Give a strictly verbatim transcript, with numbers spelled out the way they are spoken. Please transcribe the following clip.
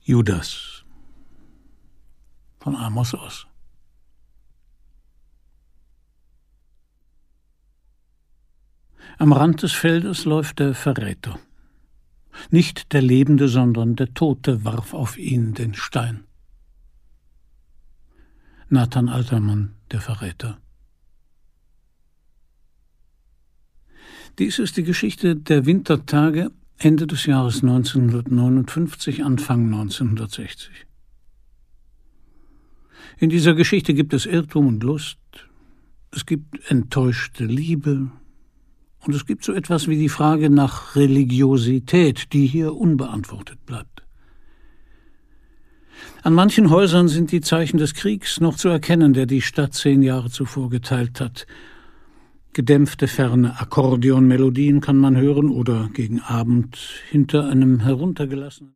Judas von Amos Oz. Am Rand des Feldes läuft der Verräter. Nicht der Lebende, sondern der Tote warf auf ihn den Stein. Nathan Altermann, der Verräter. Dies ist die Geschichte der Wintertage Ende des Jahres neunzehnhundertneunundfünfzig, Anfang neunzehnhundertsechzig. In dieser Geschichte gibt es Irrtum und Lust, es gibt enttäuschte Liebe und es gibt so etwas wie die Frage nach Religiosität, die hier unbeantwortet bleibt. An manchen Häusern sind die Zeichen des Kriegs noch zu erkennen, der die Stadt zehn Jahre zuvor geteilt hat. Gedämpfte, ferne Akkordeonmelodien kann man hören oder gegen Abend hinter einem heruntergelassenen